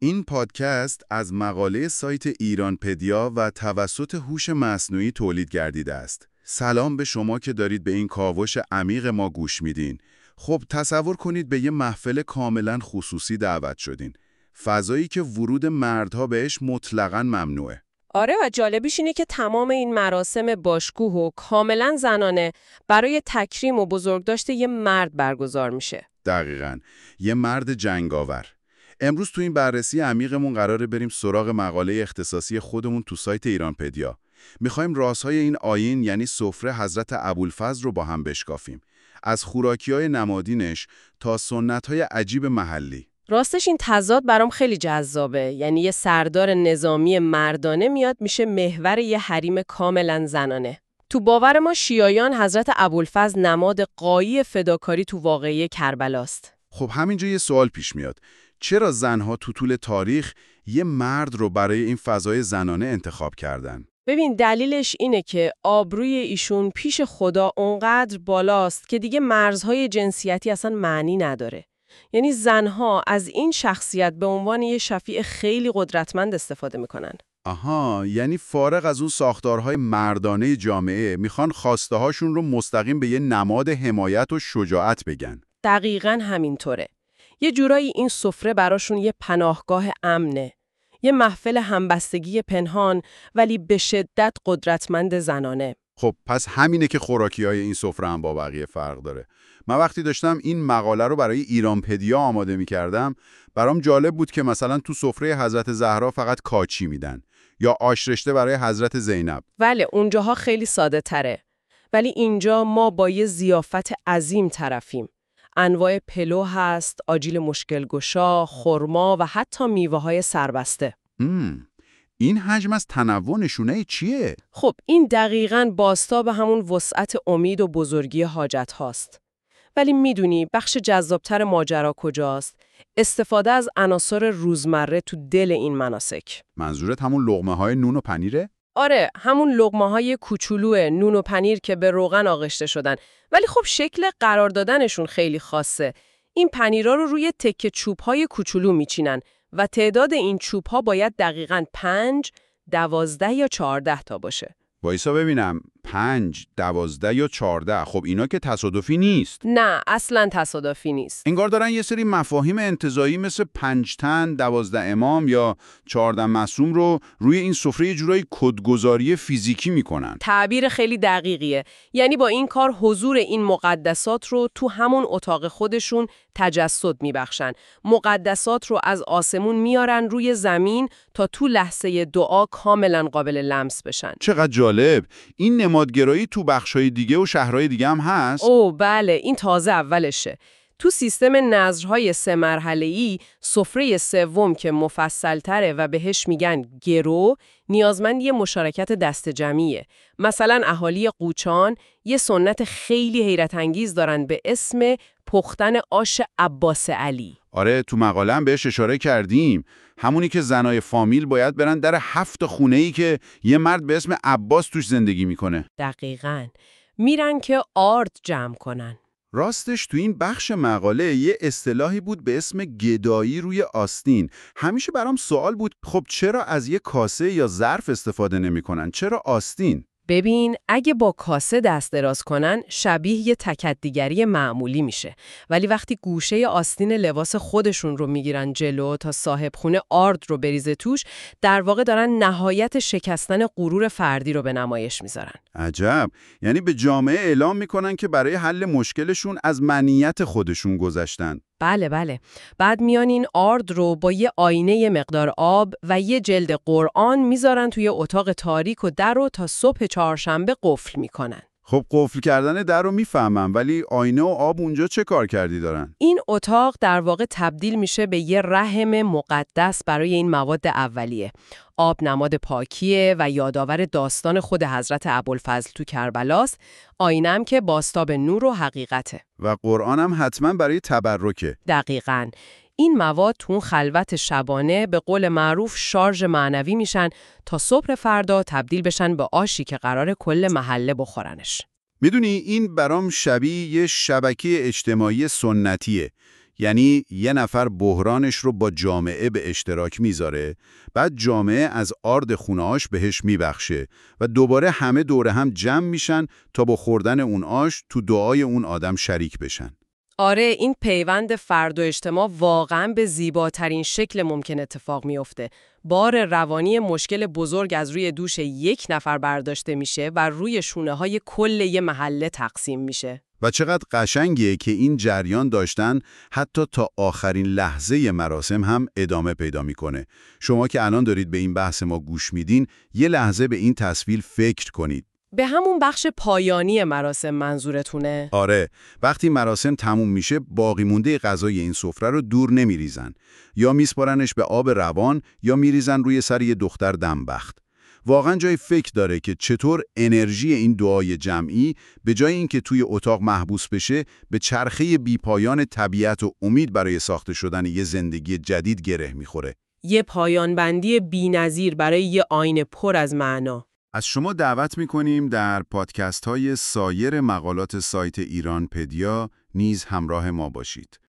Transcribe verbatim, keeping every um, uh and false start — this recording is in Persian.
این پادکست از مقاله سایت ایرانپدیا و توسط هوش مصنوعی تولید گردیده است. سلام به شما که دارید به این کاوش عمیق ما گوش میدین. خب تصور کنید به یه محفل کاملا خصوصی دعوت شدین. فضایی که ورود مردها بهش مطلقاً ممنوعه. آره و جالبیش اینه که تمام این مراسم باشکوه و کاملا زنانه برای تکریم و بزرگداشت یه مرد برگزار میشه. دقیقاً. یه مرد جنگاور. امروز تو این بررسی عمیقمون قراره بریم سراغ مقاله اختصاصی خودمون تو سایت ایرانپدیا. میخوایم رازهای این آیین یعنی سفره حضرت ابوالفضل رو با هم بشکافیم. از خوراکی‌های نمادینش تا سنت‌های عجیب محلی. راستش این تضاد برام خیلی جذابه. یعنی یه سردار نظامی مردانه میاد میشه محور یه حریم کاملا زنانه. تو باور ما شیعیان حضرت ابوالفضل نماد قایی فداکاری تو واقعه کربلاست. خب همینجا یه سوال پیش میاد. چرا زنها تو طول تاریخ یه مرد رو برای این فضای زنانه انتخاب کردن؟ ببین دلیلش اینه که آبروی ایشون پیش خدا اونقدر بالاست که دیگه مرزهای جنسیتی اصلا معنی نداره. یعنی زنها از این شخصیت به عنوان یه شفیع خیلی قدرتمند استفاده میکنن. آها، یعنی فارغ از اون ساختارهای مردانه جامعه میخوان خواسته هاشون رو مستقیم به یه نماد حمایت و شجاعت بگن. دقیقاً همینطوره. یه جورایی این سفره براشون یه پناهگاه امنه. یه محفل همبستگی پنهان ولی به شدت قدرتمند زنانه. خب پس همینه که خوراکی‌های این سفره هم با بقیه فرق داره. من وقتی داشتم این مقاله رو برای ایرانپدیا آماده می‌کردم، برام جالب بود که مثلا تو سفره حضرت زهرا فقط کاچی میدن یا آش رشته برای حضرت زینب. بله، اونجاها خیلی ساده تره. ولی اینجا ما با یه ضیافت عظیم طرفیم. انواع پلو هست، آجیل مشکل گشا، خرما و حتی میوه‌های سربسته. مم. این حجم از تنوع نشونه چیه؟ خب این دقیقاً بازتاب همون وسعت امید و بزرگی حاجت هاست. ولی میدونی بخش جذابتر ماجرا کجاست؟ استفاده از عناصر روزمره تو دل این مناسک. منظورت همون لقمه‌های نون و پنیره؟ آره، همون لقمه‌های کوچولو نون و پنیر که به روغن آغشته شدن. ولی خب شکل قرار دادنشون خیلی خاصه. این پنیرها رو روی تکه چوب‌های کوچولو میچینن و تعداد این چوب‌ها باید دقیقاً پنج، دوازده یا چهارده تا باشه. وایسا ببینم. پنج، دوازده یا چهارده. خب اینا که تصادفی نیست. نه، اصلاً تصادفی نیست. انگار دارن یه سری مفاهیم انتزاعی مثل پنج تن، دوازده امام یا چهارده معصوم رو روی این سفره یه جورایی کدگذاری فیزیکی میکنن. تعبیر خیلی دقیقیه. یعنی با این کار حضور این مقدسات رو تو همون اتاق خودشون تجسد میبخشن. مقدسات رو از آسمون میارن روی زمین تا تو لحظه دعا کاملا قابل لمس بشن. چقدر جالب. این نمادگرایی تو بخشای دیگه و شهرهای دیگه هم هست؟ اوه بله، این تازه اولشه. تو سیستم نظرهای سه مرحله‌ای، سفره سوم که مفصل‌تره و بهش میگن گرو، نیازمند یه مشارکت دست جمعیه. مثلا اهالی قوچان یه سنت خیلی حیرت انگیز دارن به اسم پختن آش عباس علی. آره، تو مقاله هم بهش اشاره کردیم. همونی که زنای فامیل باید برن در هفت خونه‌ای که یه مرد به اسم عباس توش زندگی میکنه. دقیقاً. میرن که آرد جمع کنن. راستش تو این بخش مقاله یه اصطلاحی بود به اسم گدایی روی آستین. همیشه برام سوال بود خب چرا از یه کاسه یا ظرف استفاده نمی‌کنن؟ چرا آستین؟ ببین اگه با کاسه دست دراز کنن شبیه یه تکدیگری معمولی میشه، ولی وقتی گوشه آستین لباس خودشون رو میگیرن جلو تا صاحب خونه آرد رو بریزه توش، در واقع دارن نهایت شکستن غرور فردی رو به نمایش میذارن. عجب. یعنی به جامعه اعلام میکنن که برای حل مشکلشون از منیت خودشون گذشتن. بله بله. بعد میان این آرد رو با یه آینه یه مقدار آب و یه جلد قرآن میذارن توی اتاق تاریک و در رو تا صبح چهارشنبه قفل میکنن. خب قفل کردن در رو میفهمم، ولی آینه و آب اونجا چه کار کردی دارن؟ این اتاق در واقع تبدیل میشه به یه رحم مقدس برای این مواد اولیه. آب نماد پاکیه و یادآور داستان خود حضرت ابوالفضل تو کربلاست. آینه هم که بازتاب نور و حقیقته. و قرآن هم حتما برای تبرکه. دقیقاً. این مواد تو خلوت شبانه به قول معروف شارژ معنوی میشن تا صبح فردا تبدیل بشن به آشی که قراره کل محله بخورنش. میدونی این برام شبیه یه شبکه اجتماعی سنتیه. یعنی یه نفر بحرانش رو با جامعه به اشتراک میذاره، بعد جامعه از آرد خونه‌اش بهش میبخشه و دوباره همه دوره هم جمع میشن تا با خوردن اون آش تو دعای اون آدم شریک بشن. آره، این پیوند فرد و اجتماع واقعاً به زیباترین شکل ممکن اتفاق میفته. بار روانی مشکل بزرگ از روی دوش یک نفر برداشته میشه و روی شونه های کل یه محله تقسیم میشه. و چقدر قشنگیه که این جریان داشتن حتی تا آخرین لحظه مراسم هم ادامه پیدا میکنه. شما که الان دارید به این بحث ما گوش میدین، یه لحظه به این تصویر فکر کنید. به همون بخش پایانی مراسم منظورتونه؟ آره، وقتی مراسم تموم میشه باقی مونده غذای این سفره رو دور نمیریزن، یا میسپارنش به آب روان یا میریزن روی سر یه دختر دمبخت. واقعا جای فکر داره که چطور انرژی این دعای جمعی به جای اینکه توی اتاق محبوس بشه، به چرخه بیپایان طبیعت و امید برای ساخته شدن یه زندگی جدید گره میخوره. یه پایان بندی بی‌نظیر برای یه آینه پر از معنا. از شما دعوت میکنیم در پادکست های سایر مقالات سایت ایران پدیا نیز همراه ما باشید.